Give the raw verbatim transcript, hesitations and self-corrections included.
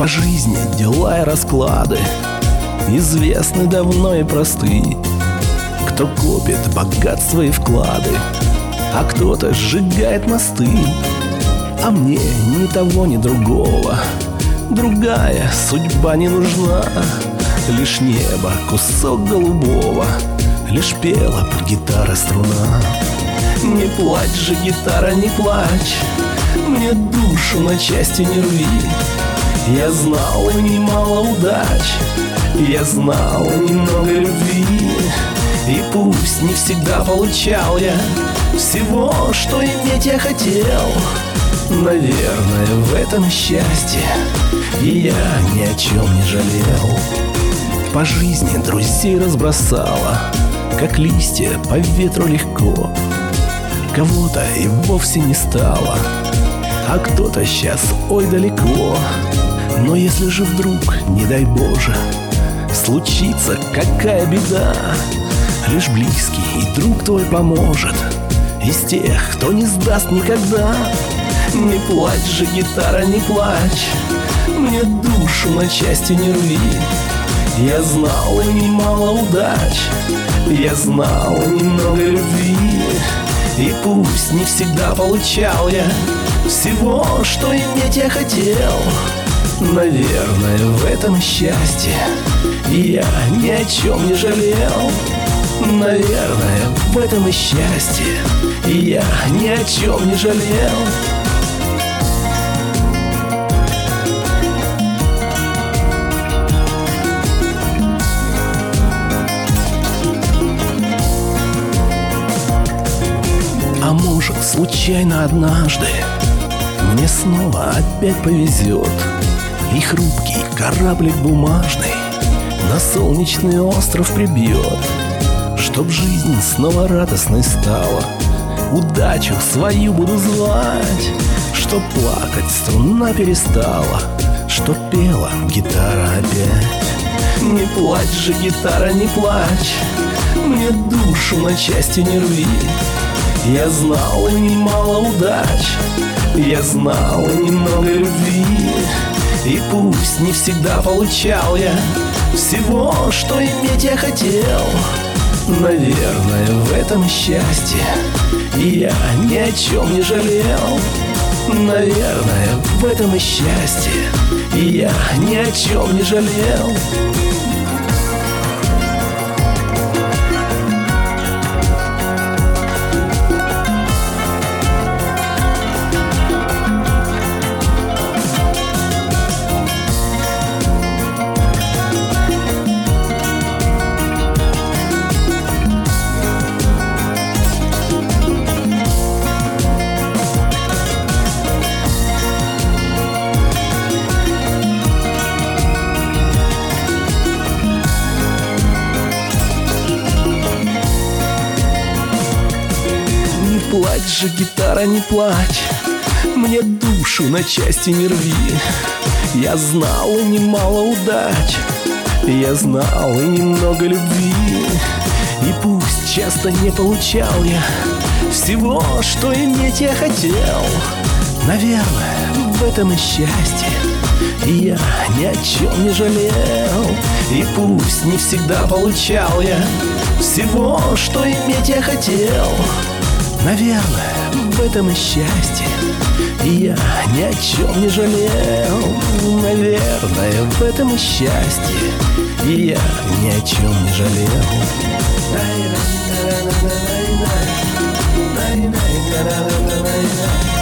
По жизни дела и расклады известны давно и просты. Кто копит богатства и вклады, а кто-то сжигает мосты. А мне ни того, ни другого другая судьба не нужна. Лишь небо, кусок голубого, лишь пела под гитарой струна. Не плачь же, гитара, не плачь, мне душу на части не рви. Я знал немало удач, я знал немного любви. И пусть не всегда получал я всего, что иметь я хотел, наверное, в этом счастье, и я ни о чем не жалел. По жизни друзей разбросала, как листья по ветру легко. Кого-то и вовсе не стало, а кто-то сейчас ой далеко. Но если же вдруг, не дай Боже, случится какая беда, лишь близкий и друг твой поможет, из тех, кто не сдаст никогда. Не плачь же, гитара, не плачь, мне душу на части не рви. Я знал немало удач, я знал немного любви. И пусть не всегда получал я всего, что иметь я хотел, наверное, в этом счастье, и я ни о чем не жалел. Наверное, в этом и счастье, и я ни о чем не жалел. А может, случайно однажды мне снова опять повезет, и хрупкий кораблик бумажный на солнечный остров прибьет, чтоб жизнь снова радостной стала, удачу свою буду звать, чтоб плакать струна перестала, чтоб пела гитара опять. Не плачь же, гитара, не плачь, мне душу на части не рви. Я знал немало удач, я знал немного любви. И пусть не всегда получал я всего, что иметь я хотел, наверное, в этом счастье, и я ни о чем не жалел. Наверное, в этом и счастье, и я ни о чем не жалел. Не плачь же, гитара, не плачь, мне душу на части не рви. Я знал и немало удач, я знал и немного любви. И пусть часто не получал я всего, что иметь я хотел, наверное, в этом и счастье, и я ни о чем не жалел. И пусть не всегда получал я всего, что иметь я хотел, наверное, в этом и счастье, и я ни о чем не жалел. Наверное, в этом и счастье, и я ни о чем не жалел. Дай-дай-дай-дай-дай-дай-дай-дай-дай-дай-дай-дай-дай-дай.